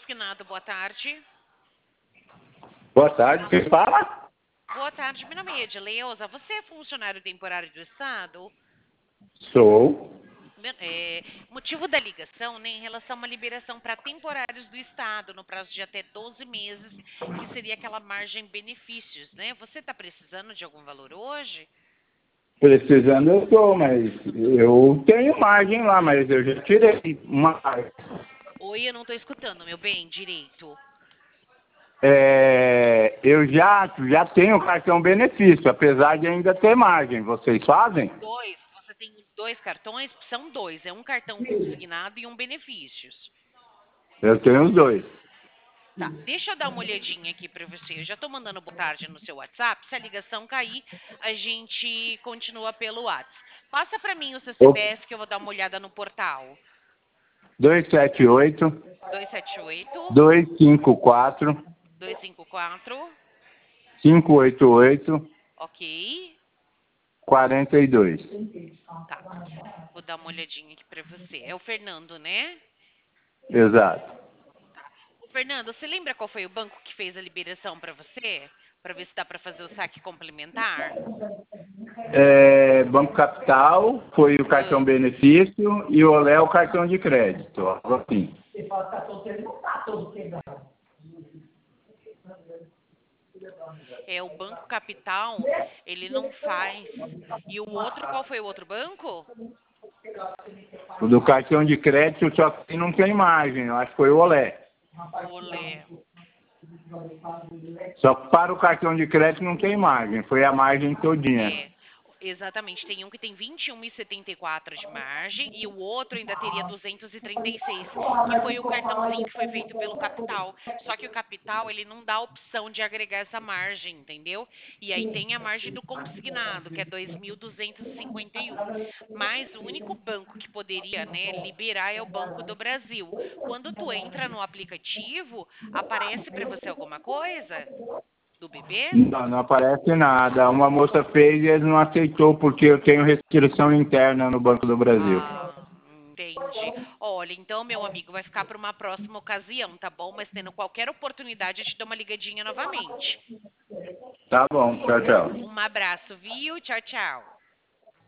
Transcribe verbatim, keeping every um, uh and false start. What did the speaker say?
Consignado, boa tarde. Boa tarde, quem fala? Boa tarde, meu nome é Edileuza. Você é funcionário temporário do Estado? Sou. É, motivo da ligação, né, em relação a uma liberação para temporários do Estado, no prazo de até doze meses, que seria aquela margem benefícios, né? Você está precisando de algum valor hoje? Precisando eu tô, mas eu tenho margem lá, mas eu já tirei uma. Oi, eu não estou escutando, meu bem, direito. É, eu já, já tenho cartão benefício, apesar de ainda ter margem. Vocês fazem? Dois, você tem os dois cartões? São dois, é um cartão consignado e um benefícios. Eu tenho os dois. Tá, deixa eu dar uma olhadinha aqui para você. Eu já estou mandando boa tarde no seu WhatsApp. Se a ligação cair, a gente continua pelo WhatsApp. Passa para mim o seu C P F que eu vou dar uma olhada no portal. dois sete oito, dois sete oito, dois cinco quatro, dois cinco quatro, cinco oito oito, ok? quarenta e dois. Tá, vou dar uma olhadinha aqui para você. É o Fernando, né? Exato. Ô, Fernando, você lembra qual foi o banco que fez a liberação para você? Para ver se dá para fazer o saque complementar? É, Banco Capital foi o cartão Ah, benefício e o Olé o cartão de crédito, algo assim. é o Banco Capital, ele não faz. E o outro, qual foi o outro banco? O do cartão de crédito só que não tem margem, eu acho que foi o Olé. Olé. Só que para o cartão de crédito não tem margem, foi a margem todinha. É, exatamente. Tem um que tem vinte e um vírgula setenta e quatro de margem e o outro ainda teria duzentos e trinta e seis, que foi o cartãozinho que foi feito pelo Capital. Só que o Capital, ele não dá a opção de agregar essa margem, entendeu? E aí tem a margem do consignado, que é dois mil duzentos e cinquenta e um. Mas o único banco que poderia, né, liberar é o Banco do Brasil. Quando tu entra no aplicativo, aparece para você alguma coisa do bebê? Não, não aparece nada. Uma moça fez e ele não aceitou porque eu tenho restrição interna no Banco do Brasil. Ah, entendi. Olha, então, meu amigo, vai ficar para uma próxima ocasião, tá bom? Mas tendo qualquer oportunidade, eu te dou uma ligadinha novamente. Tá bom, tchau, tchau. Um abraço, viu? Tchau, tchau.